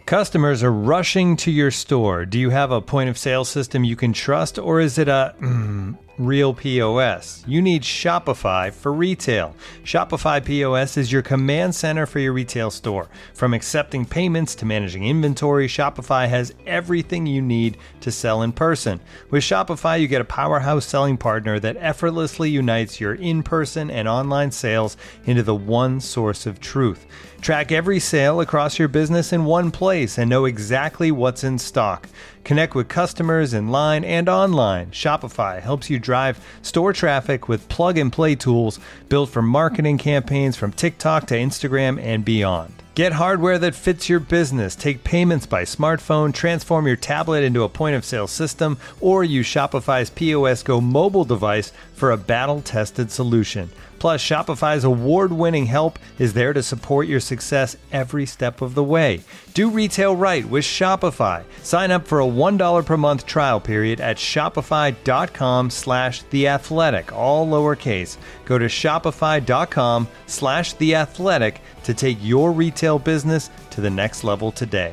Customers are rushing to your store. Do you have a point of sale system you can trust, or is it a real POS? You need Shopify for retail. Shopify POS is your command center for your retail store. From accepting payments to managing inventory, Shopify has everything you need to sell in person. With Shopify, you get a powerhouse selling partner that effortlessly unites your in-person and online sales into the one source of truth. Track every sale across your business in one place and know exactly what's in stock. Connect with customers in line and online. Shopify helps you drive store traffic with plug-and-play tools built for marketing campaigns from TikTok to Instagram and beyond. Get hardware that fits your business. Take payments by smartphone, transform your tablet into a point-of-sale system, or use Shopify's POS Go mobile device for a battle-tested solution. Plus, Shopify's award-winning help is there to support your success every step of the way. Do retail right with Shopify. Sign up for a $1 per month trial period at shopify.com/theathletic, all lowercase. Go to shopify.com/theathletic to take your retail business to the next level today.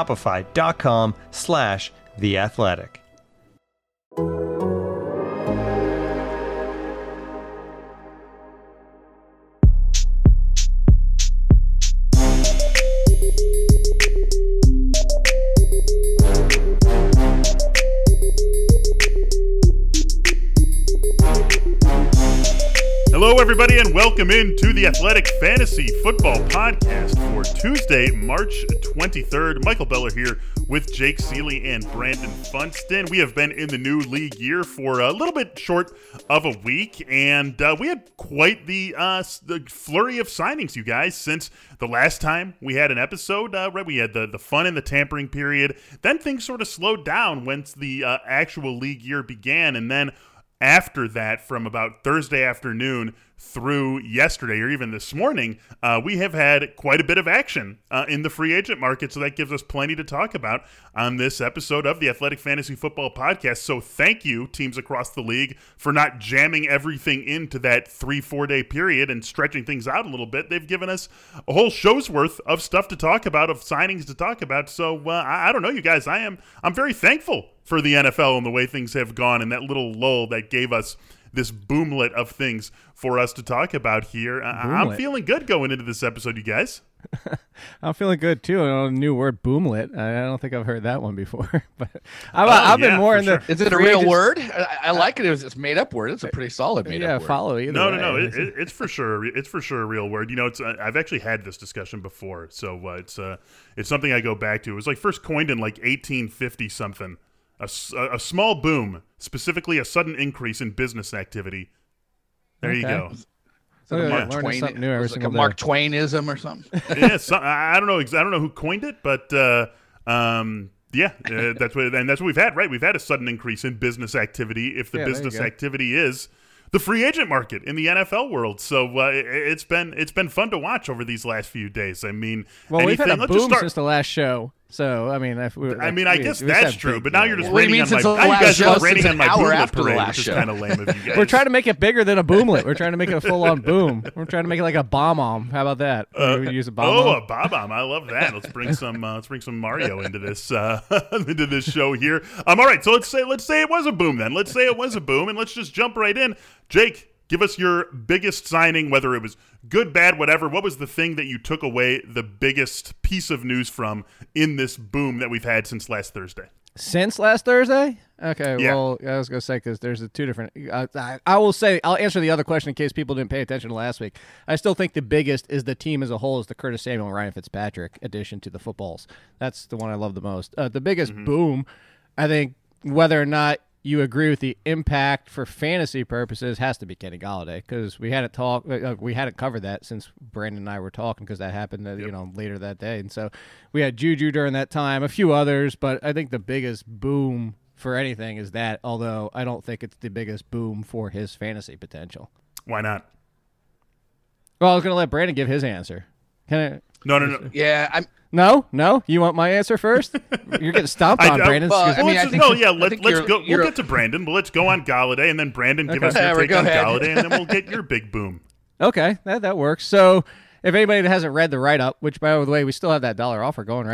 Shopify.com/theathletic. Hello, everybody, and welcome into the Athletic Fantasy Football Podcast for Tuesday, March 23rd. Michael Beller here with Jake Seeley and Brandon Funston. We have been in the new league year for a little bit short of a week, and we had quite the flurry of signings, you guys, since the last time we had an episode. We had the fun and the tampering period. Then things sort of slowed down once the actual league year began, and then after that, from about Thursday afternoon through yesterday or even this morning, we have had quite a bit of action in the free agent market, so that gives us plenty to talk about on this episode of the Athletic Fantasy Football Podcast. So thank you, teams across the league, for not jamming everything into that 3-4 day period and stretching things out a little bit. They've given us a whole show's worth of stuff to talk about, of signings to talk about. So I don't know, you guys, I'm very thankful for the NFL and the way things have gone, and that little lull that gave us this boomlet of things for us to talk about here. I'm feeling good going into this episode, you guys. I'm feeling good too. A new word, boomlet. I don't think I've heard that one before. But I've been more in the. Is it a real word? I like it. It's made up word. It's a pretty solid made up word. Follow either. No. It's for sure. It's for sure a real word. You know, it's. I've actually had this discussion before, so it's something I go back to. It was like first coined in like 1850 something. A small boom, specifically a sudden increase in business activity. There you go. So Mark Twain, something new every like a Mark Twainism or something. Yeah, I don't know. I don't know who coined it, but that's what we've had, right? We've had a sudden increase in business activity. If the business activity is the free agent market in the NFL world, so it's been fun to watch over these last few days. I mean, we've had a boom since the last show. So I mean, I guess that's true. But now you're just raining on my. Now you guys are raining on my boomlet parade, which is kind of lame of you guys. We're trying to make it bigger than a boomlet. We're trying to make it a full-on boom. We're trying to make it like a bomb-om. How about that? We use a bomb-om. Oh, a bomb-om! I love that. Let's bring some Mario into this show here. All right. So let's say it was a boom then. Let's say it was a boom, and let's just jump right in. Jake, give us your biggest signing, whether it was good, bad, whatever. What was the thing that you took away the biggest piece of news from in this boom that we've had since last Thursday? Since last Thursday? Okay, yeah. Well, I was going to say, because there's two different I will say, I'll answer the other question in case people didn't pay attention to last week. I still think the biggest is the team as a whole is the Curtis Samuel and Ryan Fitzpatrick addition to the footballs. That's the one I love the most. The biggest boom, I think, whether or not you agree with the impact for fantasy purposes, has to be Kenny Golladay, because we hadn't covered that since Brandon and I were talking, because that happened later that day. And so we had Juju during that time, a few others, but I think the biggest boom for anything is that, although I don't think it's the biggest boom for his fantasy potential. Why not? Well, I was going to let Brandon give his answer. Can I? No. Yeah, No? You want my answer first? You're getting stomped on, Brandon. Let's go. We'll get to Brandon, but let's go on Galladay, and then Brandon give us your take on Galladay, and then we'll get your big boom. Okay, that works. So if anybody that hasn't read the write-up, which, by the way, we still have that $1 offer going, right?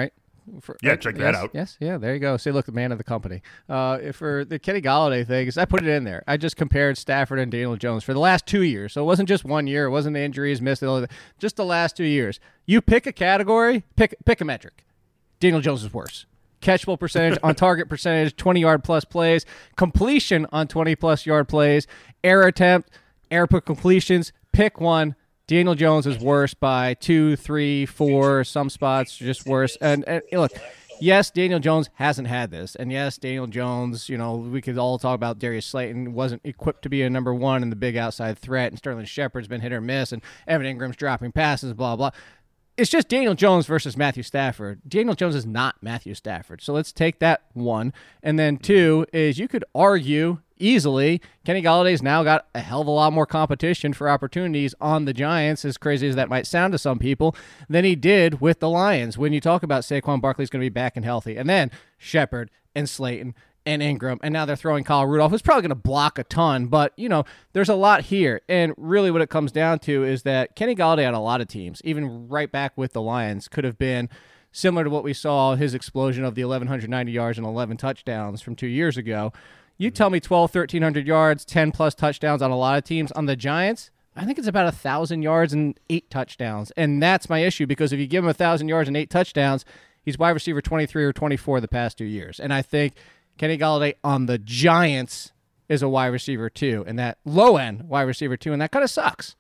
Check that out. Yes, yeah, there you go. Say, look, the man of the company. For the Kenny Golladay thing, I put it in there. I just compared Stafford and Daniel Jones for the last 2 years. So it wasn't just 1 year. It wasn't the injuries, missed it. Just the last 2 years. You pick a category, pick a metric. Daniel Jones is worse. Catchable percentage, on target percentage, 20-yard plus plays, completion on 20-plus yard plays, air attempt, air completions. Pick one. Daniel Jones is worse by 2, 3, 4, some spots just worse. And look, yes, Daniel Jones hasn't had this. And yes, Daniel Jones, we could all talk about Darius Slayton wasn't equipped to be a number one and the big outside threat. And Sterling Shepard's been hit or miss. And Evan Ingram's dropping passes, blah, blah. It's just Daniel Jones versus Matthew Stafford. Daniel Jones is not Matthew Stafford. So let's take that one. And then two is you could argue easily Kenny Galladay's now got a hell of a lot more competition for opportunities on the Giants, as crazy as that might sound to some people, than he did with the Lions. When you talk about Saquon Barkley's going to be back and healthy. And then Shepard and Slayton and Ingram, and now they're throwing Kyle Rudolph, who's probably going to block a ton, but, there's a lot here. And really what it comes down to is that Kenny Golladay on a lot of teams, even right back with the Lions, could have been similar to what we saw, his explosion of the 1,190 yards and 11 touchdowns from 2 years ago. You tell me 1,300 yards, 10-plus touchdowns on a lot of teams. On the Giants, I think it's about 1,000 yards and 8 touchdowns. And that's my issue, because if you give him 1,000 yards and 8 touchdowns, he's wide receiver 23 or 24 the past 2 years. And I think Kenny Golladay on the Giants is a wide receiver 2, and that low-end wide receiver 2, and that kind of sucks.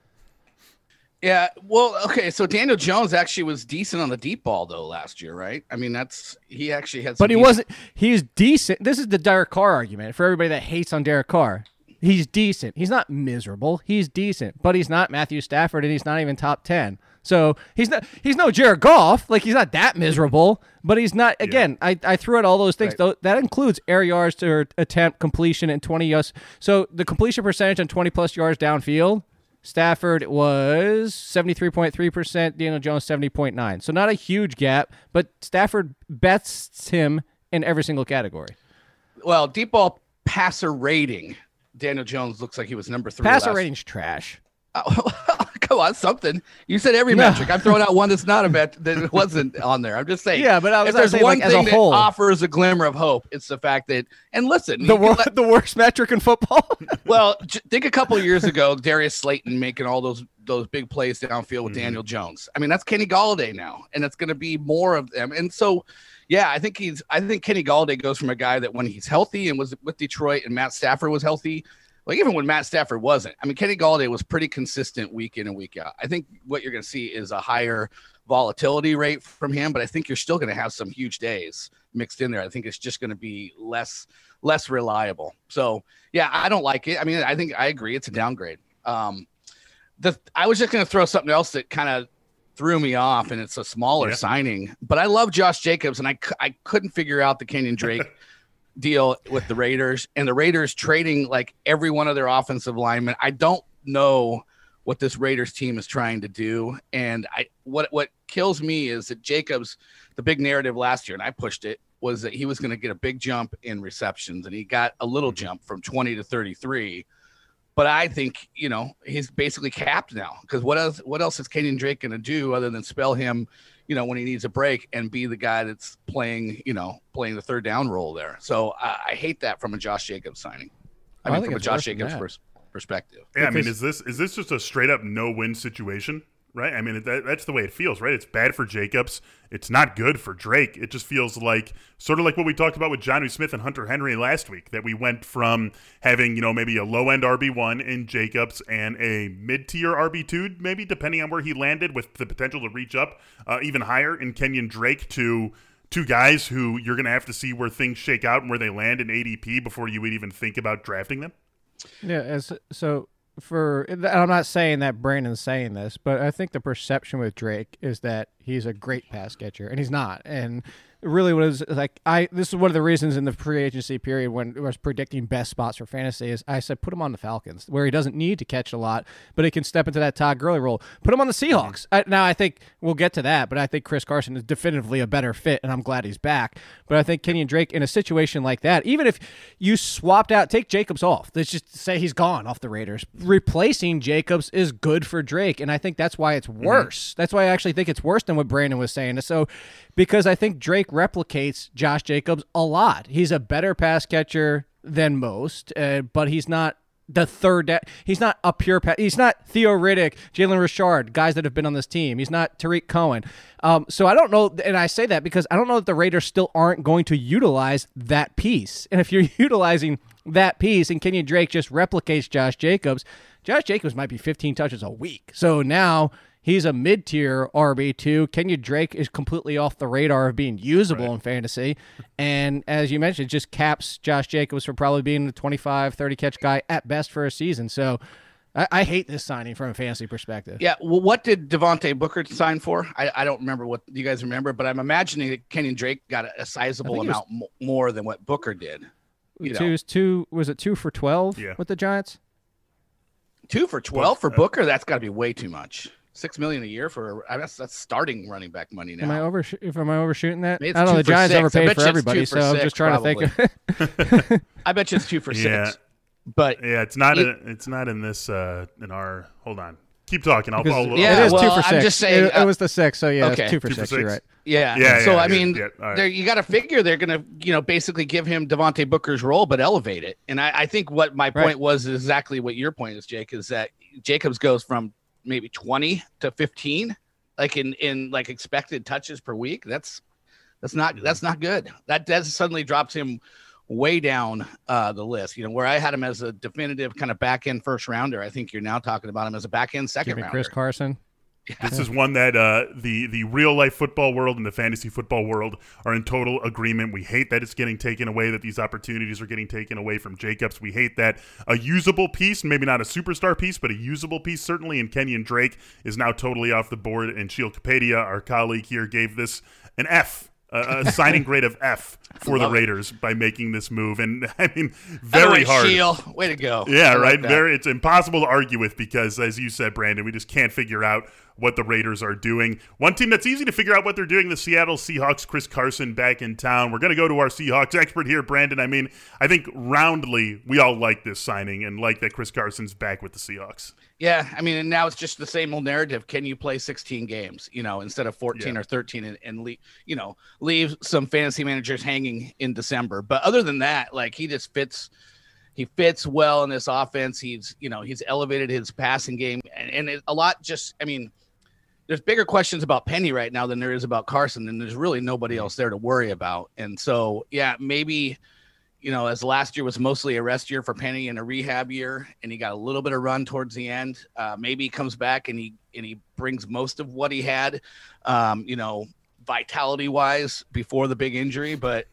Yeah, well, okay, so Daniel Jones actually was decent on the deep ball, though, last year, right? I mean, he actually had some... But he wasn't... He's decent. This is the Derek Carr argument for everybody that hates on Derek Carr. He's decent. He's not miserable. He's decent, but he's not Matthew Stafford, and he's not even top 10. So he's no Jared Goff. Like, he's not that miserable, but he's not, again, I threw out all those things. Right. That includes air yards to attempt, completion, and 20 yards. So the completion percentage on 20-plus yards downfield, Stafford was 73.3%, Daniel Jones 70.9%. So not a huge gap, but Stafford bests him in every single category. Well, deep ball passer rating, Daniel Jones looks like he was number 3. Passer rating's trash. Come on, something. You said every metric. I'm throwing out one that's not a that wasn't on there. I'm just saying. Yeah, but if there's one thing that offers a glimmer of hope, it's the fact that, and listen, the worst metric in football. Well, think a couple of years ago, Darius Slayton making all those big plays downfield with Daniel Jones. I mean, that's Kenny Golladay now, and it's going to be more of them. And so, yeah, I think Kenny Golladay goes from a guy that when he's healthy and was with Detroit, and Matt Stafford was healthy. Like, even when Matt Stafford wasn't, I mean, Kenny Golladay was pretty consistent week in and week out. I think what you're going to see is a higher volatility rate from him, but I think you're still going to have some huge days mixed in there. I think it's just going to be less reliable. So, yeah, I don't like it. I mean, I think I agree. It's a downgrade. I was just going to throw something else that kind of threw me off, and it's a smaller signing. But I love Josh Jacobs, and I couldn't figure out the Kenyon Drake deal with the Raiders, and the Raiders trading like every one of their offensive linemen. I don't know what this Raiders team is trying to do. And what kills me is that Jacobs, the big narrative last year, and I pushed it, was that he was going to get a big jump in receptions, and he got a little jump from 20 to 33. But I think, he's basically capped now, because what else is Kenyon Drake going to do other than spell him, when he needs a break and be the guy that's playing the third down role there. So I hate that from a Josh Jacobs signing. I mean, from a Josh Jacobs perspective. Yeah, I mean, is this just a straight up no-win situation? Right? I mean, that's the way it feels, right? It's bad for Jacobs. It's not good for Drake. It just feels like sort of like what we talked about with Jonnu Smith and Hunter Henry last week, that we went from having, maybe a low-end RB1 in Jacobs and a mid-tier RB2, maybe, depending on where he landed, with the potential to reach up even higher in Kenyon Drake, to two guys who you're going to have to see where things shake out and where they land in ADP before you would even think about drafting them. Yeah, and I'm not saying that Brandon's saying this, but I think the perception with Drake is that he's a great pass catcher, and he's not. And really, what is like, this is one of the reasons in the free agency period when I was predicting best spots for fantasy is I said put him on the Falcons, where he doesn't need to catch a lot, but he can step into that Todd Gurley role. Put him on the Seahawks. Now I think we'll get to that, but I think Chris Carson is definitively a better fit, and I'm glad he's back. But I think Kenyon Drake in a situation like that, even if you swapped out, take Jacobs off, let's just say he's gone off the Raiders, replacing Jacobs is good for Drake, and I think that's why it's worse. That's why I actually think it's worse than in what Brandon was saying. So, because I think Drake replicates Josh Jacobs a lot. He's a better pass catcher than most, but he's not the third. He's not a pure pass. He's not Theo Riddick, Jalen Richard, guys that have been on this team. He's not Tariq Cohen. So I don't know, and I say that because I don't know that the Raiders still aren't going to utilize that piece. And if you're utilizing that piece and Kenyon Drake just replicates Josh Jacobs might be 15 touches a week. So now he's a mid-tier RB2. Kenyon Drake is completely off the radar of being usable in fantasy. And as you mentioned, it just caps Josh Jacobs from probably being a 25, 30 catch guy at best for a season. So I hate this signing from a fantasy perspective. Yeah. Well, what did Devontae Booker sign for? I don't remember. What you guys remember, but I'm imagining that Kenyon Drake got a sizable amount more than what Booker did. Was it 2 for 12 with the Giants? 2 for 12 for Booker? That's got to be way too much. $6 million a year for that's starting running back money now. Am I overshooting that? I don't know. The Giants overpaid for everybody, so I'm just trying probably. to think of I bet you it's 2 for 6. Yeah. But it's not in this in our. Hold on. Keep talking. I'll it is 2 for 6. I'm just saying it was the 6, so yeah, okay. it's 2 for 6. You're right. Yeah. So I mean, right. you got to figure they're going to, basically give him Devontae Booker's role, but elevate it. And I think what my point was is exactly what your point is, Jake, is that Jacobs goes from maybe 20 to 15, like in like expected touches per week. That's not good. That suddenly drops him way down the list. Where I had him as a definitive kind of back end first rounder, I think you're now talking about him as a back end second rounder. Chris Carson. This is one that the real life football world and the fantasy football world are in total agreement. We hate that it's getting taken away, that these opportunities are getting taken away from Jacobs. We hate that a usable piece, maybe not a superstar piece, but a usable piece certainly in Kenyon Drake is now totally off the board. And Sheil Kapadia, our colleague here, gave this an F. A signing grade of F for the Raiders by making this move. And I mean, very hard. Sheil, way to go. Yeah, right. It's impossible to argue with because, as you said, Brandon, we just can't figure out what the Raiders are doing. One team that's easy to figure out what they're doing, the Seattle Seahawks. Chris Carson back in town. We're going to go to our Seahawks expert here, Brandon. I mean, I think roundly we all like this signing and like that Chris Carson's back with the Seahawks. Yeah, I mean, and now it's just the same old narrative. Can you play 16 games, instead of 14 or 13 and leave some fantasy managers hanging in December? But other than that, like he just fits. He fits well in this offense. He's elevated his passing game and a lot just, I mean, there's bigger questions about Penny right now than there is about Carson, and there's really nobody else there to worry about. And so, yeah, maybe, as last year was mostly a rest year for Penny and a rehab year, and he got a little bit of run towards the end. Maybe he comes back and he brings most of what he had, vitality wise before the big injury. But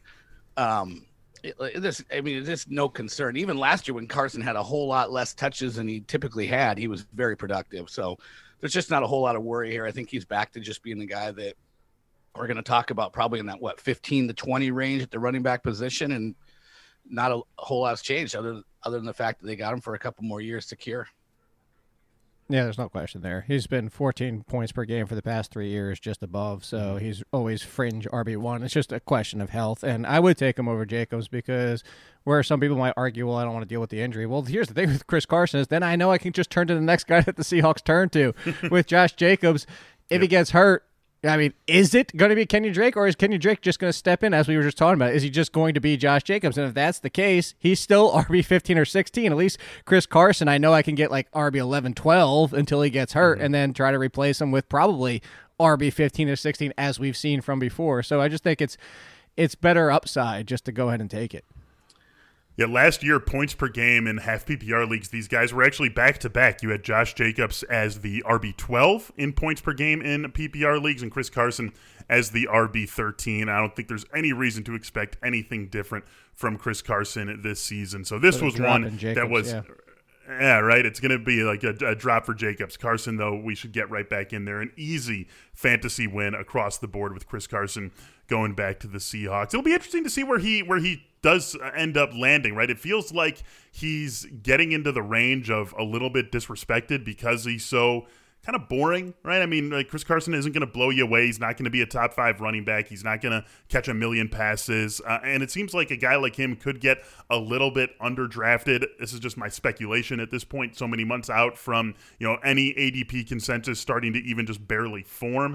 there's no concern. Even last year when Carson had a whole lot less touches than he typically had, he was very productive. So there's just not a whole lot of worry here. I think he's back to just being the guy that we're going to talk about probably in that 15 to 20 range at the running back position, and not a whole lot's changed other than the fact that they got him for a couple more years to cure. Yeah, there's no question there. He's been 14 points per game for the past 3 years, just above, so he's always fringe RB1. It's just a question of health, and I would take him over Jacobs because where some people might argue, well, I don't want to deal with the injury. Well, here's the thing with Chris Carson is then I know I can just turn to the next guy that the Seahawks turn to. With Josh Jacobs, if he gets hurt, I mean, is it going to be Kenyon Drake, or is Kenyon Drake just going to step in, as we were just talking about? Is he just going to be Josh Jacobs? And if that's the case, he's still RB 15 or 16. At least Chris Carson, I know I can get like RB 11, 12 until he gets hurt, and then try to replace him with probably RB 15 or 16, as we've seen from before. So I just think it's better upside just to go ahead and take it. Yeah, last year, points per game in half PPR leagues, these guys were actually back-to-back. You had Josh Jacobs as the RB12 in points per game in PPR leagues and Chris Carson as the RB13. I don't think there's any reason to expect anything different from Chris Carson this season. So this was one that was Yeah, right. It's going to be like a drop for Jacobs. Carson, though, we should get right back in there. An easy fantasy win across the board with Chris Carson going back to the Seahawks. It'll be interesting to see where he does end up landing, right? It feels like he's getting into the range of a little bit disrespected because he's so kind of boring, right? I mean, like Chris Carson isn't going to blow you away. He's not going to be a top 5 running back. He's not going to catch a million passes. And it seems like a guy like him could get a little bit underdrafted. This is just my speculation at this point, so many months out from, any ADP consensus starting to even just barely form.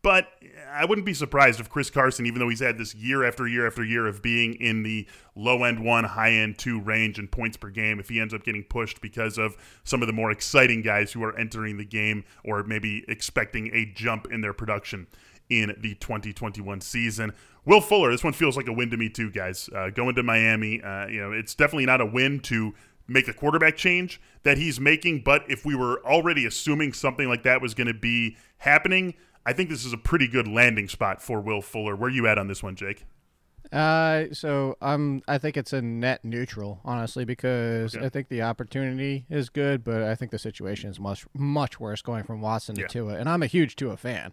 But I wouldn't be surprised if Chris Carson, even though he's had this year after year after year of being in the low-end 1, high-end 2 range in points per game, if he ends up getting pushed because of some of the more exciting guys who are entering the game or maybe expecting a jump in their production in the 2021 season. Will Fuller, this one feels like a win to me too, guys. Going to Miami, it's definitely not a win to make the quarterback change that he's making, but if we were already assuming something like that was going to be happening, I think this is a pretty good landing spot for Will Fuller. Where are you at on this one, Jake? I think it's a net neutral, honestly, because I think the opportunity is good, but I think the situation is much, much worse going from Watson to Tua. And I'm a huge Tua fan.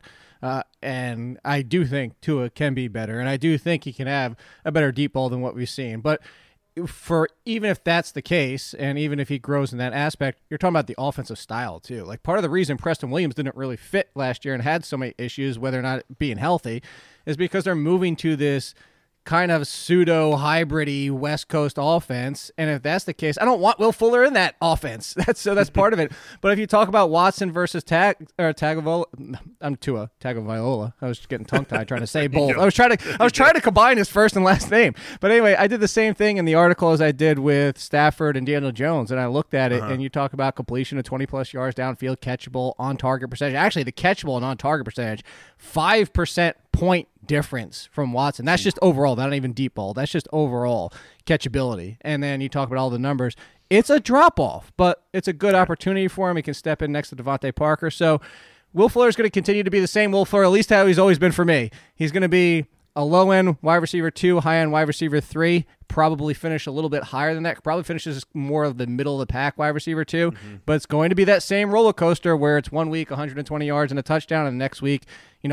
And I do think Tua can be better, and I do think he can have a better deep ball than what we've seen. But even if that's the case, and even if he grows in that aspect, you're talking about the offensive style too. Like, part of the reason Preston Williams didn't really fit last year and had so many issues, whether or not being healthy, is because they're moving to this kind of pseudo hybridy West Coast offense. And if that's the case, I don't want Will Fuller in that offense. That's part of it. But if you talk about Watson versus Tagovailoa, I'm Tua Tagovailoa. I was getting tongue tied trying to say both. I was trying to combine his first and last name. But anyway, I did the same thing in the article as I did with Stafford and Daniel Jones, and I looked at it, and you talk about completion of 20 plus yards downfield, catchable, on target percentage. Actually, the catchable and on target percentage, 5% point difference from Watson. That's just overall, not even deep ball. That's just overall catchability. And then you talk about all the numbers. It's a drop-off, but it's a good opportunity for him. He can step in next to Devontae Parker. So Will Fuller is going to continue to be the same Will Fuller, at least how he's always been for me. He's going to be a low-end wide receiver 2, high-end wide receiver 3, probably finish a little bit higher than that. Probably finishes more of the middle of the pack wide receiver 2, but it's going to be that same roller coaster where it's 1 week 120 yards and a touchdown, and the next week,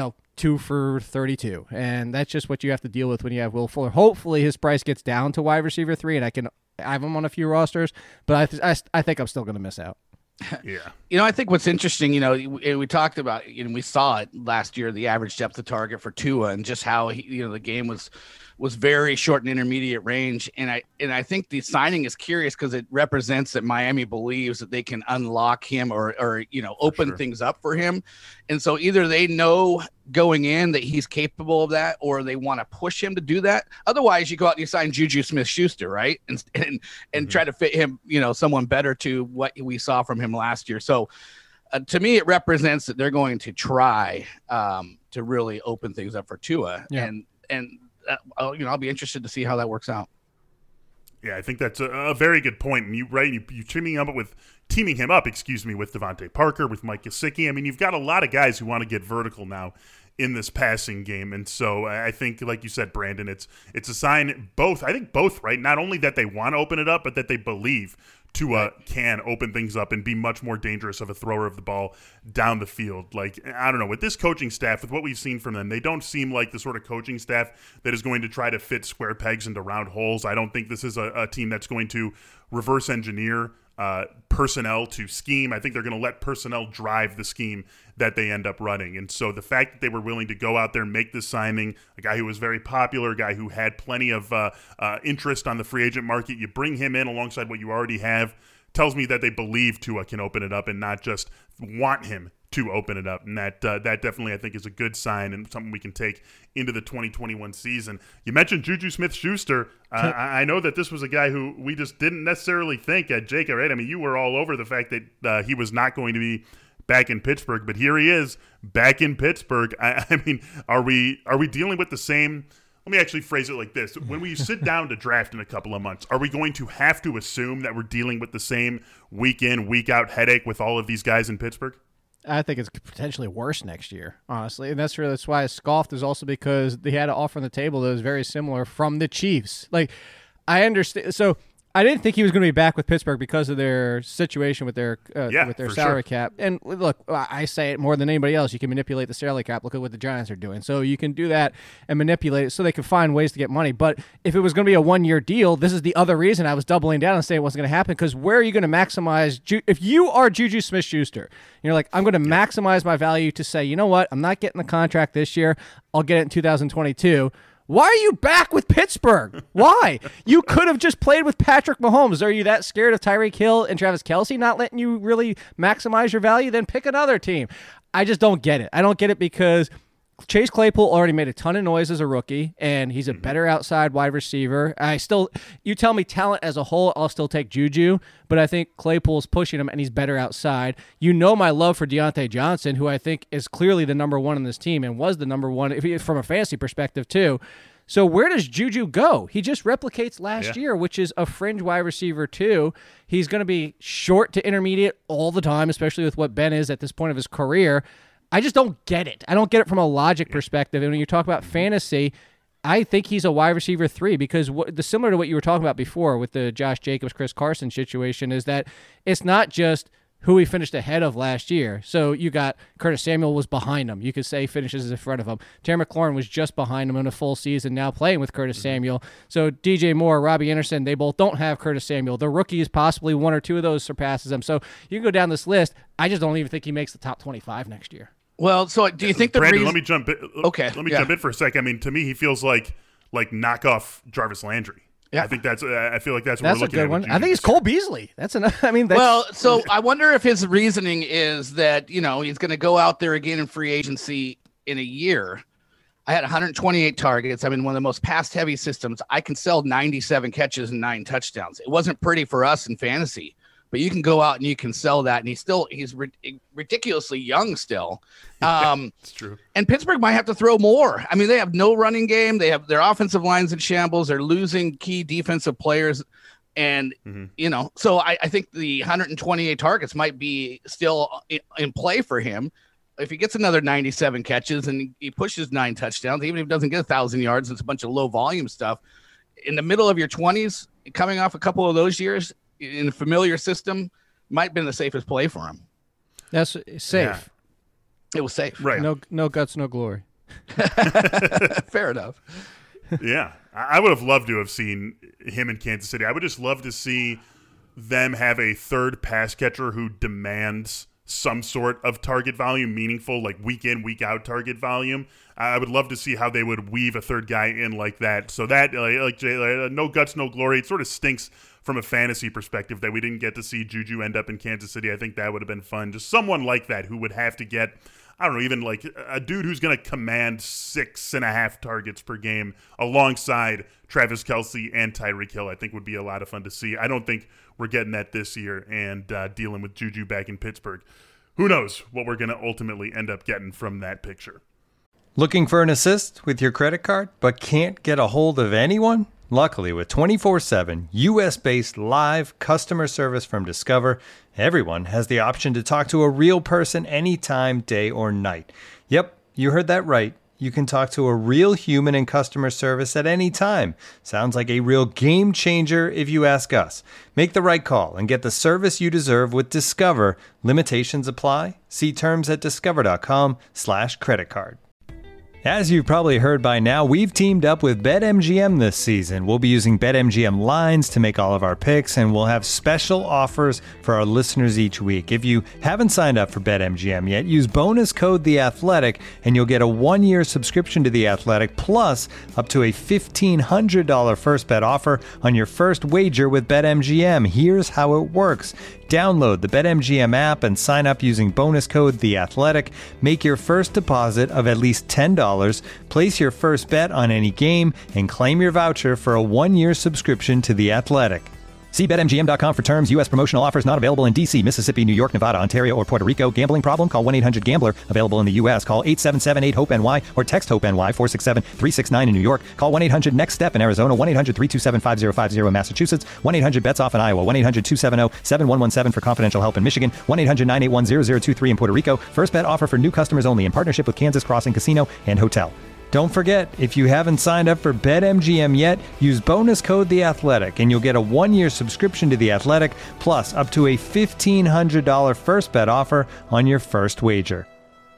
2 for 32. And that's just what you have to deal with when you have Will Fuller. Hopefully his price gets down to wide receiver 3, and I can have him on a few rosters, but I think I'm still going to miss out. Yeah. I think what's interesting, we talked about, we saw it last year, the average depth of target for Tua, and just how the game was very short and intermediate range. And I think the signing is curious because it represents that Miami believes that they can unlock him or open things up for him. And so either they know going in that he's capable of that, or they want to push him to do that. Otherwise, you go out and you sign Juju Smith-Schuster, right? And try to fit him, someone better to what we saw from him last year. So to me, it represents that they're going to try to really open things up for Tua. Yeah. And I'll be interested to see how that works out. Yeah, I think that's a very good point. And you teaming him up with Devontae Parker, with Mike Gesicki. I mean, you've got a lot of guys who want to get vertical now in this passing game. And so I think, like you said, Brandon, it's a sign both, right? Not only that they want to open it up, but that they believe Tua can open things up and be much more dangerous of a thrower of the ball down the field. Like, I don't know, with this coaching staff, with what we've seen from them, they don't seem like the sort of coaching staff that is going to try to fit square pegs into round holes. I don't think this is a team that's going to reverse engineer personnel to scheme. I think they're going to let personnel drive the scheme that they end up running. And so the fact that they were willing to go out there and make this signing, a guy who was very popular, a guy who had plenty of interest on the free agent market, you bring him in alongside what you already have, tells me that they believe Tua can open it up and not just want him to open it up. And that definitely, I think, is a good sign and something we can take into the 2021 season. You mentioned Juju Smith-Schuster. I know that this was a guy who we just didn't necessarily think at Jake, right? I mean, you were all over the fact that he was not going to be back in Pittsburgh, but here he is back in Pittsburgh. I mean, are we dealing with the same? Let me actually phrase it like this. When we sit down to draft in a couple of months, are we going to have to assume that we're dealing with the same week in, week out headache with all of these guys in Pittsburgh? I think it's potentially worse next year, honestly. And that's why I scoffed, is also because they had an offer on the table that was very similar from the Chiefs. Like, I understand. So I didn't think he was going to be back with Pittsburgh because of their situation with their salary cap. And look, I say it more than anybody else. You can manipulate the salary cap. Look at what the Giants are doing. So you can do that and manipulate it so they can find ways to get money. But if it was going to be a one-year deal, this is the other reason I was doubling down and saying it wasn't going to happen, because where are you going to maximize? If you are Juju Smith-Schuster, you're like, I'm going to maximize my value to say, you know what, I'm not getting the contract this year. I'll get it in 2022. Why are you back with Pittsburgh? Why? You could have just played with Patrick Mahomes. Are you that scared of Tyreek Hill and Travis Kelce not letting you really maximize your value? Then pick another team. I just don't get it. I don't get it because Chase Claypool already made a ton of noise as a rookie, and he's a better outside wide receiver. You tell me talent as a whole, I'll still take Juju, but I think Claypool's pushing him, and he's better outside. You know my love for Deontay Johnson, who I think is clearly the number one on this team and was the number one from a fantasy perspective too. So where does Juju go? He just replicates last year, which is a fringe wide receiver too. He's going to be short to intermediate all the time, especially with what Ben is at this point of his career. I just don't get it. I don't get it from a logic perspective. And when you talk about fantasy, I think he's a wide receiver 3 because similar to what you were talking about before with the Josh Jacobs, Chris Carson situation is that it's not just who he finished ahead of last year. So you got Curtis Samuel was behind him. You could say finishes in front of him. Terry McLaurin was just behind him in a full season, now playing with Curtis Samuel. So DJ Moore, Robbie Anderson, they both don't have Curtis Samuel. The rookies, possibly one or two of those surpasses them. So you can go down this list. I just don't even think he makes the top 25 next year. Well, so do you think the Brandon, reason... let me jump in. Okay, let me jump in for a second. I mean, to me, he feels like knockoff Jarvis Landry. Yeah. I think I feel like that's what That's we're a looking at. good one. I think it's Cole Beasley. That's enough. I mean, well, so I wonder if his reasoning is that, he's going to go out there again in free agency in a year. I had 128 targets. I'm in one of the most pass-heavy systems. I can sell 97 catches and 9 touchdowns. It wasn't pretty for us in fantasy, but you can go out and you can sell that. And he's ridiculously young still. It's true. And Pittsburgh might have to throw more. I mean, they have no running game. They have their offensive lines in shambles. They're losing key defensive players. And, so I think the 128 targets might be still in play for him. If he gets another 97 catches and he pushes 9 touchdowns, even if he doesn't get 1,000 yards, it's a bunch of low volume stuff. In the middle of your 20s, coming off a couple of those years in a familiar system, might have been the safest play for him. That's safe. Yeah. It was safe. Right. No guts, no glory. Fair enough. Yeah. I would have loved to have seen him in Kansas City. I would just love to see them have a third pass catcher who demands some sort of target volume, meaningful, like week in, week out target volume. I would love to see how they would weave a third guy in like that. So that, like Jay, no guts, no glory. It sort of stinks from a fantasy perspective that we didn't get to see Juju end up in Kansas City. I think that would have been fun. Just someone like that who would have to get, I don't know, even like a dude who's going to command 6.5 targets per game alongside Travis Kelce and Tyreek Hill, I think would be a lot of fun to see. I don't think we're getting that this year, and dealing with Juju back in Pittsburgh. Who knows what we're going to ultimately end up getting from that picture. Looking for an assist with your credit card, but can't get a hold of anyone? Luckily, with 24/7 U.S.-based live customer service from Discover, everyone has the option to talk to a real person anytime, day or night. Yep, you heard that right. You can talk to a real human in customer service at any time. Sounds like a real game changer if you ask us. Make the right call and get the service you deserve with Discover. Limitations apply. See terms at discover.com/creditcard. As you've probably heard by now, we've teamed up with BetMGM this season. We'll be using BetMGM lines to make all of our picks, and we'll have special offers for our listeners each week. If you haven't signed up for BetMGM yet, use bonus code The Athletic, and you'll get a 1-year subscription to The Athletic, plus up to a $1,500 first bet offer on your first wager with BetMGM. Here's how it works. Download the BetMGM app and sign up using bonus code The Athletic. Make your first deposit of at least $10. Place your first bet on any game and claim your voucher for a 1-year subscription to The Athletic. See BetMGM.com for terms. U.S. promotional offers not available in D.C., Mississippi, New York, Nevada, Ontario, or Puerto Rico. Gambling problem? Call 1-800-GAMBLER. Available in the U.S. Call 877-8-HOPE-NY or text HOPE-NY 467-369 in New York. Call 1-800-NEXT-STEP in Arizona. 1-800-327-5050 in Massachusetts. 1-800-BETS-OFF in Iowa. 1-800-270-7117 for confidential help in Michigan. 1-800-981-0023 in Puerto Rico. First bet offer for new customers only in partnership with Kansas Crossing Casino and Hotel. Don't forget, if you haven't signed up for BetMGM yet, use bonus code The Athletic, and you'll get a 1-year subscription to The Athletic, plus up to a $1,500 first bet offer on your first wager.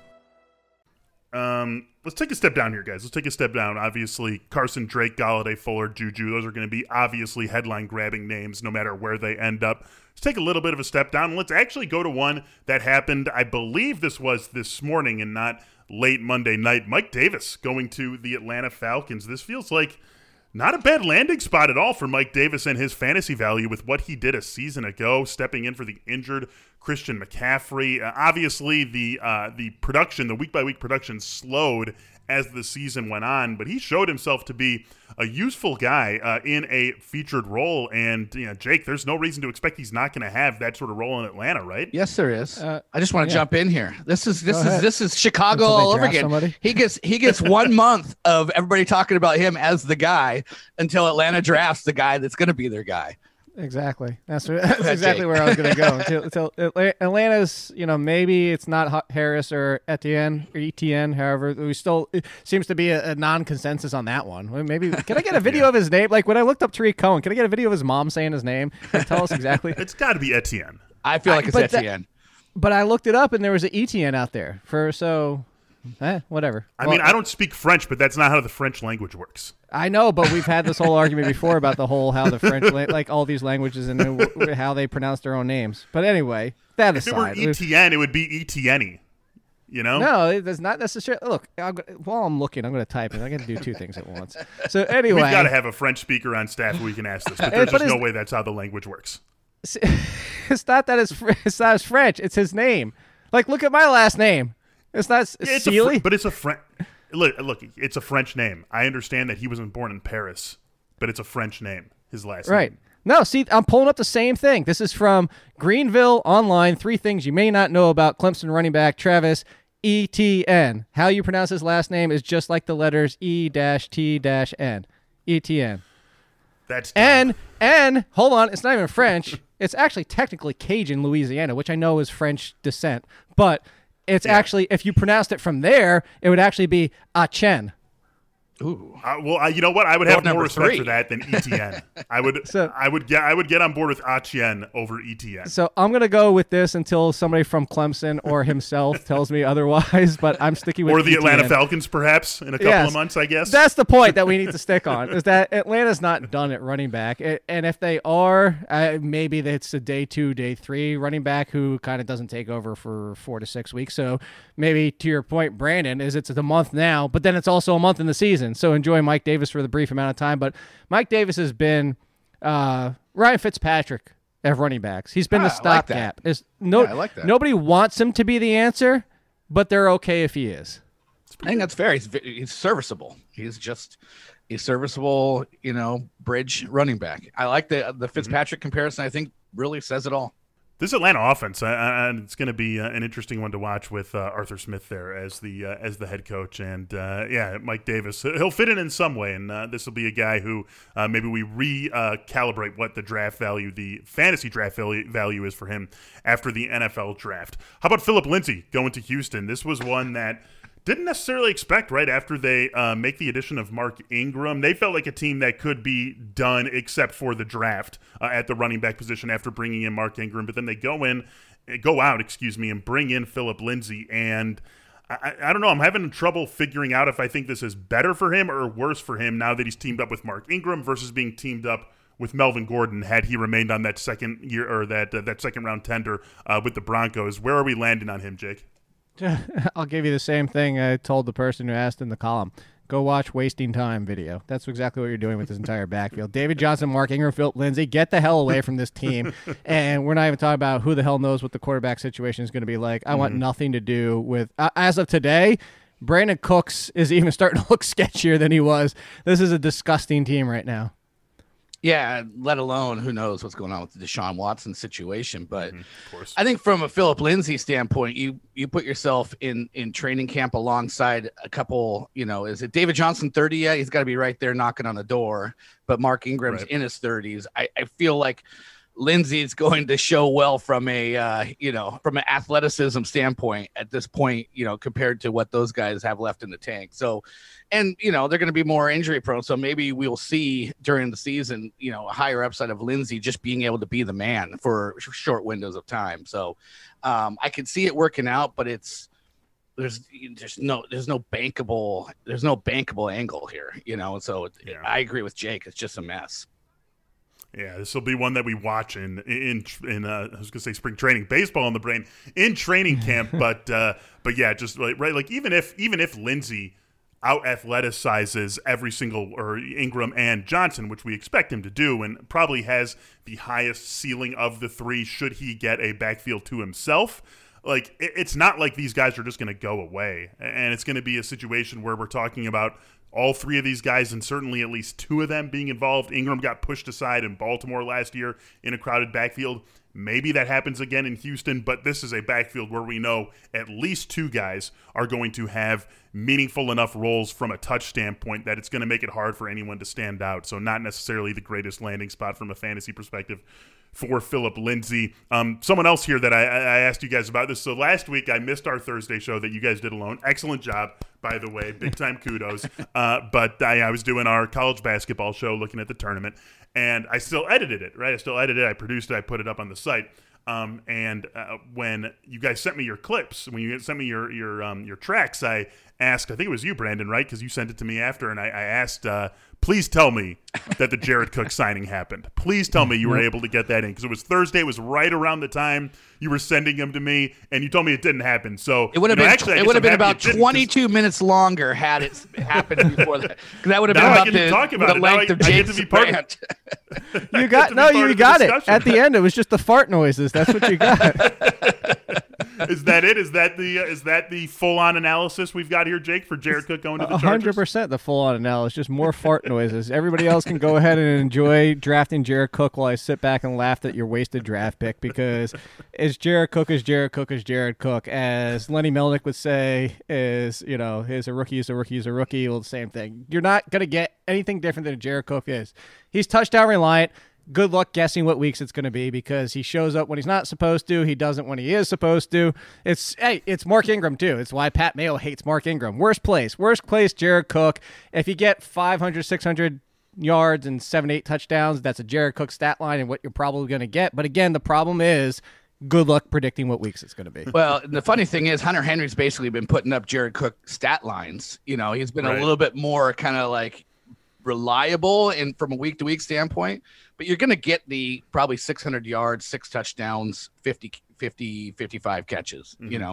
Let's take a step down here, guys. Let's take a step down. Obviously, Carson, Drake, Golladay, Fuller, Juju, those are going to be obviously headline-grabbing names no matter where they end up. Let's take a little bit of a step down. Let's actually go to one that happened, I believe this was this morning and not late Monday night. Mike Davis going to the Atlanta Falcons. This feels like Not a bad landing spot at all for Mike Davis and his fantasy value with what he did a season ago, stepping in for the injured Christian McCaffrey. Obviously, the production, the week-by-week production slowed as the season went on, but he showed himself to be a useful guy in a featured role. And Jake, there's no reason to expect he's not going to have that sort of role in Atlanta, right? Yes, there is. I just want to jump in here. This is Chicago all over again. Somebody. He gets 1 month of everybody talking about him as the guy until Atlanta drafts the guy that's going to be their guy. Exactly. That's exactly where I was going to go. Until Atlanta's, maybe it's not Harris or Etienne. However, it seems to be a non-consensus on that one. Maybe can I get a video of his name? Like when I looked up Tariq Cohen, can I get a video of his mom saying his name? Can you tell us exactly? It's got to be Etienne. I feel like it's Etienne. But I looked it up and there was an Etienne out there whatever. I mean, I don't speak French, but that's not how the French language works. I know, but we've had this whole argument before about how the French, like all these languages and how they pronounce their own names. But anyway, that aside. If it were Etienne, it would be Etienne. No, that's not necessarily. Look, while I'm looking, I'm going to type it. I got to do two things at once. So anyway. We've got to have a French speaker on staff who we can ask this, but there's just no way that's how the language works. It's not that it's not his French. It's his name. Like, look at my last name. It's not Sealy. But it's a French. Look, it's a French name. I understand that he wasn't born in Paris, but it's a French name. His last name. Right. No, see, I'm pulling up the same thing. This is from Greenville Online. 3 things you may not know about Clemson running back Travis Etienne. How you pronounce his last name is just like the letters E-T-N. Etienne. That's dumb. And hold on, it's not even French. It's actually technically Cajun, Louisiana, which I know is French descent, but it's actually, if you pronounced it from there, it would actually be Etienne. Ooh. You know what? I would have more respect 3. for that than Etienne. I would get on board with Etienne over Etienne. So I'm gonna go with this until somebody from Clemson or himself tells me otherwise. But I'm sticking with or the Atlanta Etienne. Falcons, perhaps in a couple of months. I guess that's the point that we need to stick on is that Atlanta's not done at running back, and if they are, maybe it's a day 2, day 3 running back who kind of doesn't take over for 4 to 6 weeks. So maybe to your point, Brandon, it's a month now, but then it's also a month in the season. So enjoy Mike Davis for the brief amount of time. But Mike Davis has been Ryan Fitzpatrick of running backs. He's been the stopgap. I like that. Nobody wants him to be the answer, but they're okay if he is. I think that's fair. He's serviceable. He's serviceable, bridge running back. I like the Fitzpatrick comparison. I think really says it all. This Atlanta offense, and it's going to be an interesting one to watch with Arthur Smith there as the head coach, and Mike Davis. He'll fit in some way, and this will be a guy who maybe we recalibrate what the fantasy draft value is for him after the NFL draft. How about Philip Lindsay going to Houston? This was one that didn't necessarily expect right after they make the addition of Mark Ingram. They felt like a team that could be done except for the draft at the running back position after bringing in Mark Ingram. But then they go out, and bring in Philip Lindsay. And I don't know. I'm having trouble figuring out if I think this is better for him or worse for him now that he's teamed up with Mark Ingram versus being teamed up with Melvin Gordon had he remained on that second year or that second round tender with the Broncos. Where are we landing on him, Jake? I'll give you the same thing I told the person who asked in the column. Go watch Wasting Time video. That's exactly what you're doing with this entire backfield. David Johnson, Mark Ingram, Philip Lindsay, get the hell away from this team. And we're not even talking about who the hell knows what the quarterback situation is going to be like. I want nothing to do with as of today, Brandon Cooks is even starting to look sketchier than he was. This is a disgusting team right now. Yeah, let alone who knows what's going on with the Deshaun Watson situation. But of course. I think from a Philip Lindsay standpoint, you put yourself in training camp alongside a couple, is it David Johnson 30 yet? He's got to be right there knocking on the door. But Mark Ingram's in his 30s. I feel like Lindsay's going to show well from from an athleticism standpoint at this point, compared to what those guys have left in the tank. So, and, they're going to be more injury prone. So maybe we'll see during the season, a higher upside of Lindsay just being able to be the man for short windows of time. So I could see it working out, but there's no bankable angle here, So I agree with Jake. It's just a mess. Yeah, this will be one that we watch in I was gonna say spring training, baseball in the brain, in training camp, but yeah, just like even if Lindsay out athleticizes every single, or Ingram and Johnson, which we expect him to do, and probably has the highest ceiling of the three should he get a backfield to himself. Like, it's not like these guys are just going to go away, and it's going to be a situation where we're talking about all three of these guys, and certainly at least two of them being involved. Ingram got pushed aside in Baltimore last year in a crowded backfield. Maybe that happens again in Houston, but this is a backfield where we know at least two guys are going to have meaningful enough roles from a touch standpoint that it's going to make it hard for anyone to stand out. So not necessarily the greatest landing spot from a fantasy perspective for Phillip Lindsay. Someone else here that I asked you guys about this. So last week I missed our Thursday show that you guys did alone. Excellent job, by the way. Big time kudos. But I was doing our college basketball show looking at the tournament, and I still edited it, right? I produced it, I put it up on the site. And when you guys sent me your clips, when you sent me your tracks, I asked, I think it was you, Brandon, right? Because you sent it to me after, and I asked, please tell me that the Jared Cook signing happened. Please tell me you were able to get that in, because it was Thursday. It was right around the time you were sending him to me, and you told me it didn't happen. So it would have been it would have been about 22 minutes longer had it happened before that. Because that would have been about the length of Jake's rant. You got it. At the end, it was just the fart noises. That's what you got. Is that it? Is that the full-on analysis we've got here, Jake, for Jared Cook going to the Chargers? 100% the full-on analysis, just more fart noises. Everybody else can go ahead and enjoy drafting Jared Cook while I sit back and laugh at your wasted draft pick, because is Jared Cook is Jared Cook is Jared Cook. As Lenny Melnick would say, is a rookie is a rookie is a rookie. Well, the same thing. You're not going to get anything different than a Jared Cook is. He's touchdown reliant. Good luck guessing what weeks it's going to be, because he shows up when he's not supposed to. He doesn't when he is supposed to. It's Mark Ingram, too. It's why Pat Mayo hates Mark Ingram. Worst place, Jared Cook. If you get 500, 600 yards and 7-8 touchdowns, that's a Jared Cook stat line and what you're probably going to get. But again, the problem is good luck predicting what weeks it's going to be. Well, the funny thing is Hunter Henry's basically been putting up Jared Cook stat lines. He's been a little bit more kind of like reliable and from a week-to-week standpoint, but you're going to get the probably 600 yards, 6 touchdowns, 50, 55 catches,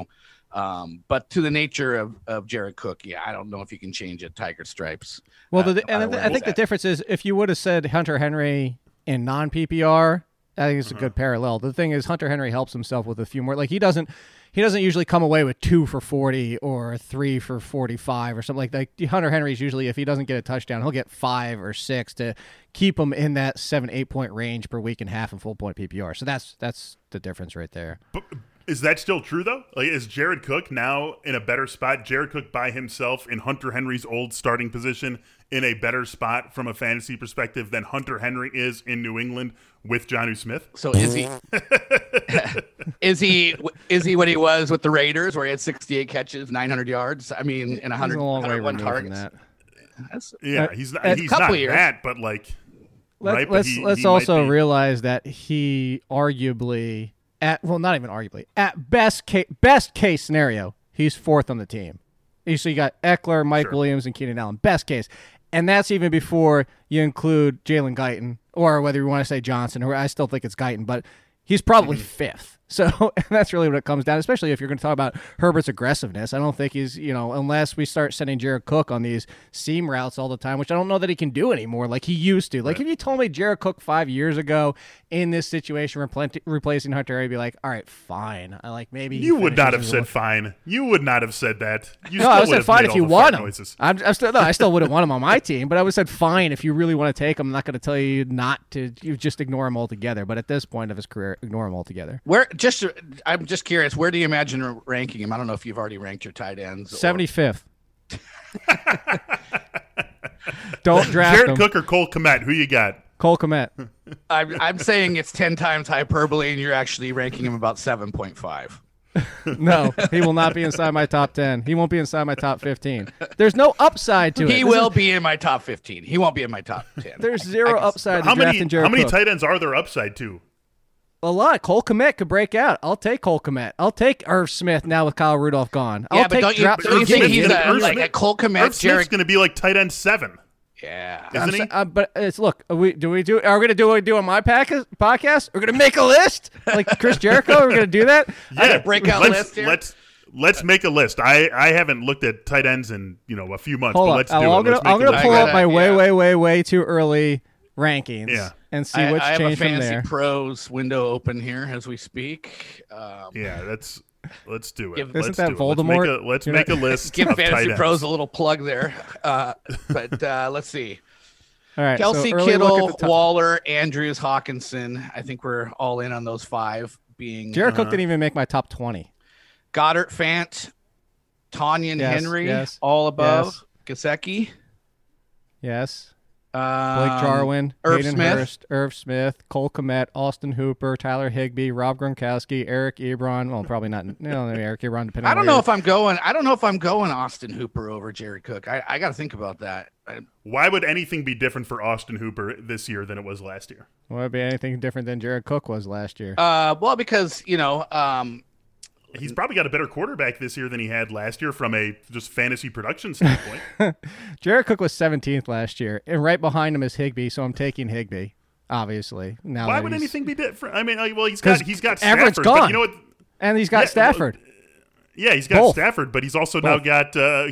but to the nature of Jared Cook, I don't know if you can change it. Tiger stripes. Well, I think the difference is if you would have said Hunter Henry in non-PPR, I think it's a good parallel. The thing is Hunter Henry helps himself with a few more. Like he doesn't usually come away with 2 for 40 or 3 for 45 or something like that. Hunter Henry's usually, if he doesn't get a touchdown, he'll get 5 or 6 to keep him in that 7-8 point range per week and half and full point PPR. So that's the difference right there. But is that still true though? Like, is Jared Cook now in a better spot? Jared Cook by himself in Hunter Henry's old starting position in a better spot from a fantasy perspective than Hunter Henry is in New England with Jonnu Smith? So is he is he what he was with the Raiders, where he had 68 catches, 900 yards? I mean, and 101 targets. He's not that, but like, let's also realize that he arguably at best case scenario, he's 4th on the team. So you got Eckler, Mike Williams, and Keenan Allen. Best case. And that's even before you include Jalen Guyton, or whether you want to say Johnson, or I still think it's Guyton, but he's probably 5th. So that's really what it comes down, especially if you're going to talk about Herbert's aggressiveness. I don't think he's, unless we start sending Jared Cook on these seam routes all the time, which I don't know that he can do anymore like he used to. Like if you told me Jared Cook 5 years ago in this situation replacing Hunter, I'd be like, all right, fine. Maybe you would not have said fine. You would not have said that. No, I would have said fine if you want him. I still wouldn't want him on my team, but I would have said fine if you really want to take him. I'm not going to tell you not to. You just ignore him altogether. But at this point of his career, ignore him altogether. I'm just curious, where do you imagine ranking him? I don't know if you've already ranked your tight ends. 75th. Don't draft Jared him. Cook or Cole Kmet? Who you got? Cole Kmet. I'm saying it's 10 times hyperbole, and you're actually ranking him about 7.5. No, he will not be inside my top 10. He won't be inside my top 15. There's no upside to it. He will be in my top 15. He won't be in my top 10. There's zero upside to drafting Jared Cook. How many tight ends are there upside to? A lot. Cole Kmet could break out. I'll take Cole Kmet. I'll take Irv Smith now with Kyle Rudolph gone. Yeah, but don't you think he's a Cole Kmet? Irv Smith's going to be like tight end 7. Yeah, isn't he? But it's are we going to do what we do on my podcast? We're going to make a list like Chris Jericho. We're going to do that. Yeah, breakout list here. let's make a list. I haven't looked at tight ends in a few months, Hold but on. let's do it. I'm gonna pull up my Yeah. way too early rankings and see what's I have changed a from Fantasy there. Pros window open here as we speak. Let's do it. Isn't that Voldemort? Let's make a list. Give of Fantasy tight Pros ends. a little plug there. But let's see. All right, Kelsey, so early look Kittle, at the top. Waller, Andrews, Hawkinson. I think we're all in on those 5 being Jared Cook didn't even make my top 20. Goddard, Fant, Tanyan, Yes, Henry, yes, all above. Gasecki. Yes. Blake Jarwin, Irv Hayden Smith. Hurst, Irv Smith, Cole Kmet, Austin Hooper, Tyler Higbee, Rob Gronkowski, Eric Ebron. Well, probably not. Maybe Eric Ebron. Depending. I don't on know where if I'm going. I don't know if I'm going Austin Hooper over Jared Cook. I got to think about that. Why would anything be different for Austin Hooper this year than it was last year? would be anything different than Jared Cook was last year. Well, because He's probably got a better quarterback this year than he had last year from a just fantasy production standpoint. Jared Cook was 17th last year, and right behind him is Higbee, so I'm taking Higbee. Obviously, now Why that would he's- anything be different? I mean, he's 'Cause got Everett's Stafford, gone. but you know what? And he's got Yeah, Stafford. Yeah, he's got Both. Stafford, but he's also now got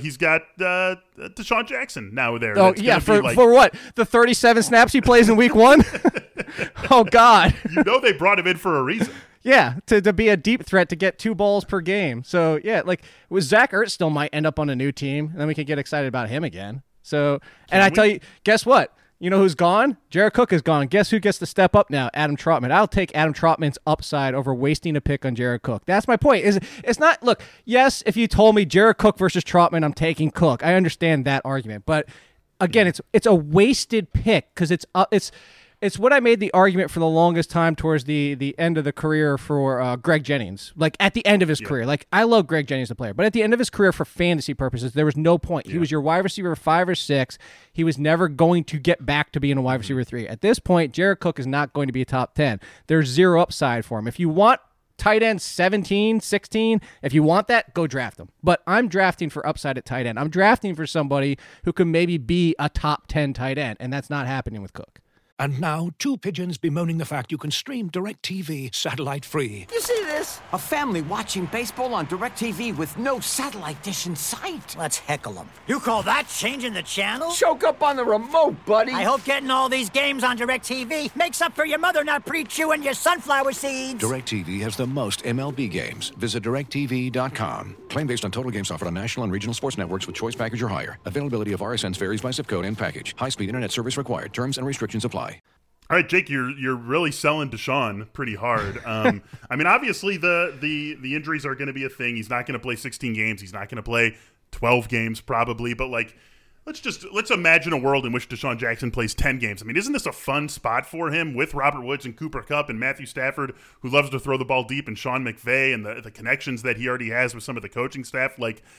Deshaun Jackson now there. Oh That's yeah, gonna be for what? The 37 snaps he plays in week 1? Oh God. they brought him in for a reason. Yeah, to be a deep threat to get 2 balls per game. So yeah, with Zach Ertz still might end up on a new team, and then we can get excited about him again. So tell you, guess what? You know who's gone? Jared Cook is gone. Guess who gets to step up now? Adam Trautman. I'll take Adam Trautman's upside over wasting a pick on Jared Cook. That's my point. It's not, look, yes, if you told me Jared Cook versus Trautman, I'm taking Cook. I understand that argument. But again, it's a wasted pick because it's what I made the argument for the longest time towards the end of the career for Greg Jennings. Like at the end of his career. Like I love Greg Jennings the player, but at the end of his career for fantasy purposes, there was no point. He was your wide receiver 5 or 6. He was never going to get back to being a wide receiver 3. At this point, Jared Cook is not going to be a top 10. There's zero upside for him. If you want tight end 17, 16, if you want that, go draft him. But I'm drafting for upside at tight end. I'm drafting for somebody who can maybe be a top 10 tight end, and that's not happening with Cook. And now, 2 pigeons bemoaning the fact you can stream DirecTV satellite-free. You see this? A family watching baseball on DirecTV with no satellite dish in sight. Let's heckle them. You call that changing the channel? Choke up on the remote, buddy. I hope getting all these games on DirecTV makes up for your mother not pre-chewing your sunflower seeds. DirecTV has the most MLB games. Visit DirecTV.com. Claim based on total games offered on national and regional sports networks with choice package or higher. Availability of RSNs varies by zip code and package. High-speed internet service required. Terms and restrictions apply. All right, Jake, you're really selling Deshaun pretty hard. I mean, obviously the injuries are going to be a thing. He's not going to play 16 games. He's not going to play 12 games probably. But let's imagine a world in which Deshaun Jackson plays 10 games. I mean, isn't this a fun spot for him with Robert Woods and Cooper Kupp and Matthew Stafford, who loves to throw the ball deep, and Sean McVay and the connections that he already has with some of the coaching staff?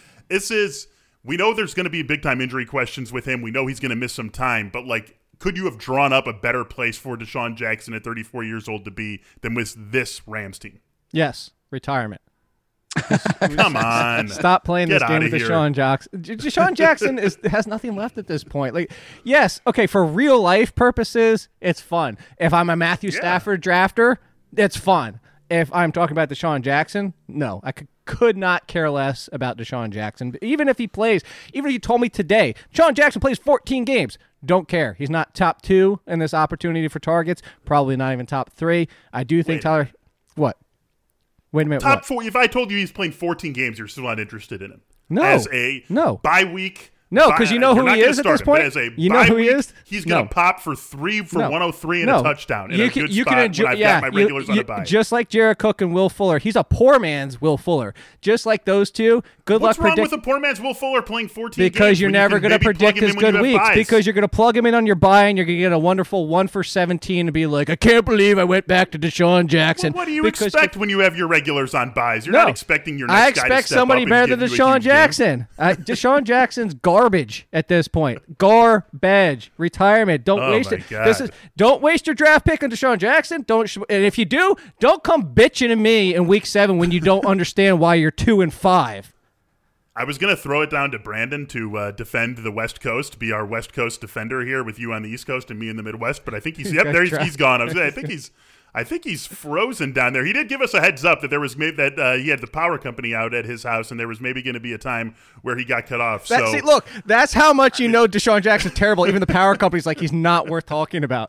We know there's going to be big time injury questions with him. We know he's going to miss some time, but could you have drawn up a better place for Deshaun Jackson at 34 years old to be than with this Rams team? Yes, retirement. Come on. Stop playing this Get game outta with here. Deshaun Jackson. Deshaun Jackson has nothing left at this point. Yes, okay, for real life purposes, it's fun. If I'm a Matthew Stafford drafter, it's fun. If I'm talking about Deshaun Jackson, no, I could not care less about Deshaun Jackson. But even if he you told me today, Deshaun Jackson plays 14 games, don't care. He's not top 2 in this opportunity for targets, probably not even top 3. I do think Tyler, what? Wait a minute. Top what? 4. If I told you he's playing 14 games, you're still not interested in him. No. As a bye week. No, because you know who he is at this point. As a you know who he is. He's going to pop for 103 and a touchdown. In You a can, good you spot can enjoy. when I've Yeah, got my regulars on a bye. just like Jared Cook and Will Fuller. He's a poor man's Will Fuller. Just like those two. Good What's luck wrong with a poor man's Will Fuller playing 14 games? Because you're when you never can going to maybe plug predict him his in when you good have weeks. buys? Because you're going to plug him in on your bye and you're going to get a wonderful 1 for 17 and be like, I can't believe I went back to Deshaun Jackson. Well, what do you Because expect when you have your regulars on buys? You're No. not expecting your next I guy expect to step somebody up and better give than you a Deshaun huge game. Jackson. Deshaun Jackson's garbage at this point. Garbage. Retirement. Don't waste my it. God. Don't waste your draft pick on Deshaun Jackson. And if you do, don't come bitching at me in week 7 when you don't understand why you're 2-5. I was going to throw it down to Brandon to defend the West Coast, be our West Coast defender here with you on the East Coast and me in the Midwest, but I think he's gone. I I think he's frozen down there. He did give us a heads up that there was maybe that he had the power company out at his house, and there was maybe going to be a time where he got cut off. See, look, that's how much you know Deshaun Jackson's terrible. Even the power company's like, he's not worth talking about.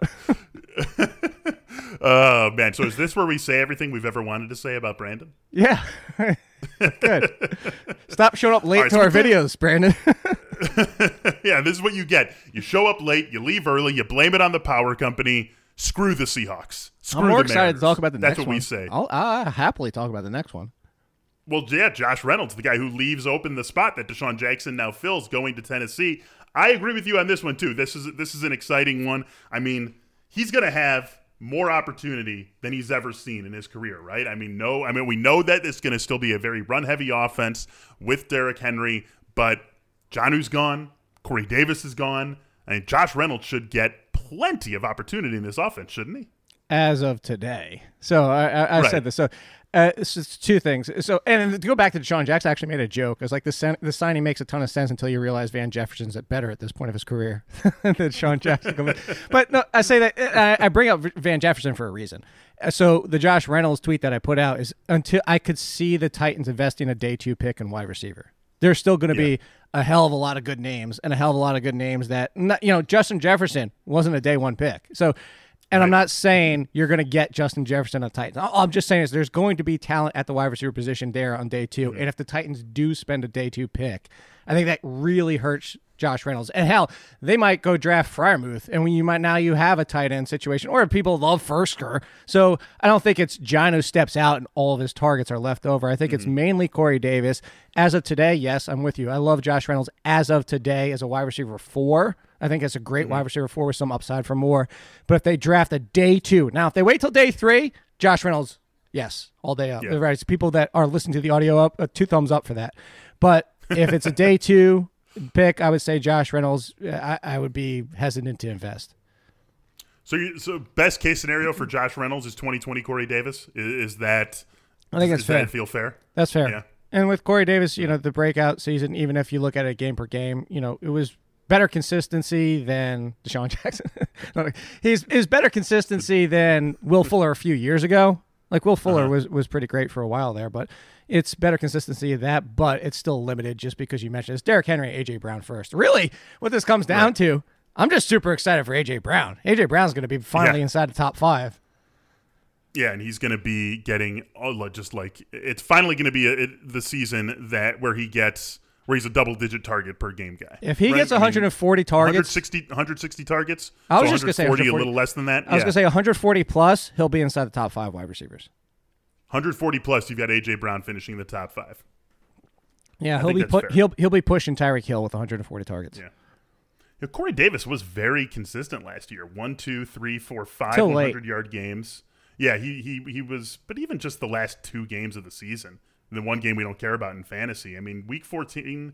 Oh, man. So is this where we say everything we've ever wanted to say about Brandon? Yeah. Good. Stop showing up late to our videos, Brandon. Yeah, this is what you get. You show up late, you leave early, you blame it on the power company. Screw the Seahawks. Screw I'm more the excited Mariners. to talk about the next one. That's what we say. I'll happily talk about the next one. Well, yeah, Josh Reynolds, the guy who leaves open the spot that Deshaun Jackson now fills going to Tennessee. I agree with you on this one, too. This is an exciting one. I mean, he's going to have more opportunity than he's ever seen in his career, right? I mean, we know that it's going to still be a very run-heavy offense with Derrick Henry, but Jonnu's gone, Corey Davis is gone, and Josh Reynolds should get plenty of opportunity in this offense, shouldn't he? As of today. So I Right. said this. So it's just two things. So, and to go back to Deshaun Jackson, I actually made a joke. It's like the signing makes a ton of sense until you realize Van Jefferson's better at this point of his career than Deshaun Jackson. But no, I say that I bring up Van Jefferson for a reason. So the Josh Reynolds tweet that I put out is until I could see the Titans investing a day 2 pick in wide receiver. There's still going to be a hell of a lot of good names and a hell of a lot of good names that, Justin Jefferson wasn't a day 1 pick. So, and I'm not saying you're going to get Justin Jefferson on Titans. All I'm just saying is there's going to be talent at the wide receiver position there on day 2. And if the Titans do spend a day 2 pick, I think that really hurts Josh Reynolds. And hell, they might go draft Freiermuth, and you have a tight end situation, or people love Fursker. So I don't think it's Jonnu steps out and all of his targets are left over. I think it's mainly Corey Davis. As of today, yes, I'm with you. I love Josh Reynolds as of today as a wide receiver 4. I think it's a great wide receiver 4 with some upside for more. But if they draft a day 2, now if they wait till day 3, Josh Reynolds, yes, all day up. Yeah. Right, it's people that are listening to the audio up, 2 thumbs up for that. But if it's a day 2 pick, I would say Josh Reynolds. I would be hesitant to invest. So best case scenario for Josh Reynolds is 2020 Corey Davis. Is that? I think that's fair. Does that feel fair? That's fair. Yeah. And with Corey Davis, the breakout season, even if you look at it game per game, it was better consistency than Deshaun Jackson. He's better consistency than Will Fuller a few years ago. Like Will Fuller was pretty great for a while there, but it's better consistency of that, but it's still limited just because you mentioned it's Derrick Henry, A.J. Brown first. Really, what this comes down to, I'm just super excited for A.J. Brown. A.J. Brown's going to be finally inside the top 5. Yeah, and he's going to be getting it's finally going to be the season where he's a double-digit target per game guy. If he gets 140 targets, 160 targets. I was just going to say 140, a little less than that. I was going to say 140 plus. He'll be inside the top 5 wide receivers. 140 plus. You've got A.J. Brown finishing in the top 5. Yeah, he'll be pushing Tyreek Hill with 140 targets. Yeah. Corey Davis was very consistent last year. 1, 2, 3, 4, 5 Till late. 100-yard games. Yeah, he was, but even just the last 2 games of the season, the one game we don't care about in fantasy. I mean, week 15,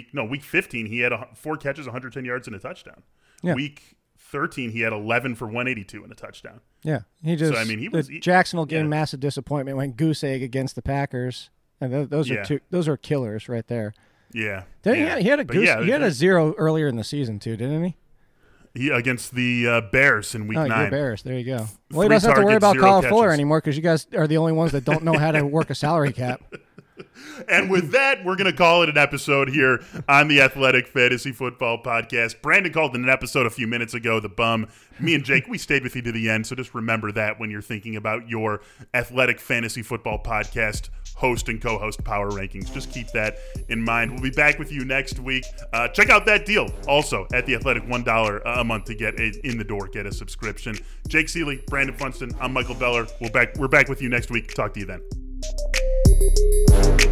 he had 4 catches, 110 yards, and a touchdown. Yeah. Week 13, he had 11 for 182 and a touchdown. Yeah, the Jacksonville game, massive disappointment, went goose egg against the Packers, and those are killers right there. Yeah, He had a 0 earlier in the season too, didn't he? He against the Bears in week 9. Your Bears. There you go. Well, he doesn't have to worry about Kyle Fuller anymore because you guys are the only ones that don't know how to work a salary cap. And with that, we're going to call it an episode here on the Athletic Fantasy Football Podcast. Brandon called it an episode a few minutes ago, The Bum. Me and Jake, we stayed with you to the end, so just remember that when you're thinking about your Athletic Fantasy Football Podcast host and co-host power rankings. Just keep that in mind. We'll be back with you next week. Check out that deal also at The Athletic, $1 a month to get in the door, get a subscription. Jake Seeley, Brandon Funston, I'm Michael Beller. We're back with you next week. Talk to you then.